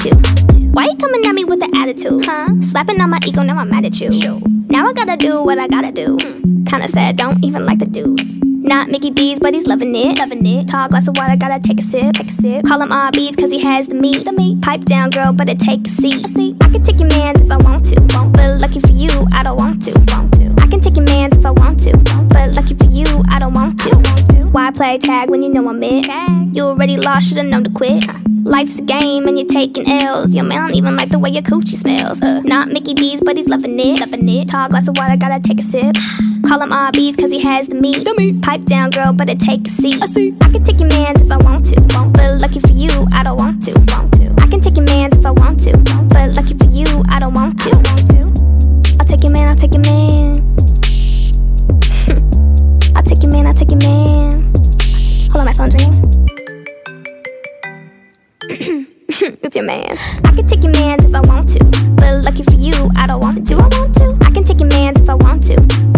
to. Why you coming at me with the attitude? Slapping on my ego, now I'm mad at you. Now I gotta do what I gotta do. Kinda sad, don't even like the dude. Not Mickey D's, but he's loving it. Tall glass of water, gotta take a sip. Call him RB's cause he has the meat. Pipe down, girl, better take a seat. I can take your mans if I want to. But lucky for you, I don't want to. I can take your mans if I want to. But lucky for you, I don't want to. Why play tag when you know I'm it? You already lost, should've known to quit. Life's a game and you're taking L's. Your man don't even like the way your coochie smells. Not Mickey D's, but he's loving it. Tall glass of water, gotta take a sip. Call him RB's cause he has the meat. Pipe down, girl, better take a seat. I can take your mans if I want to. But lucky for you, I don't want to. I can take your mans if I want to. But lucky for you, I don't want to. I'll take your man, I'll take your man. I'll take your man, I'll take your man. Hold on, my phone's ringing. It's your man. I can take your mans if I want to. But lucky for you, I don't want to. Do I want to? I can take your mans if I want to.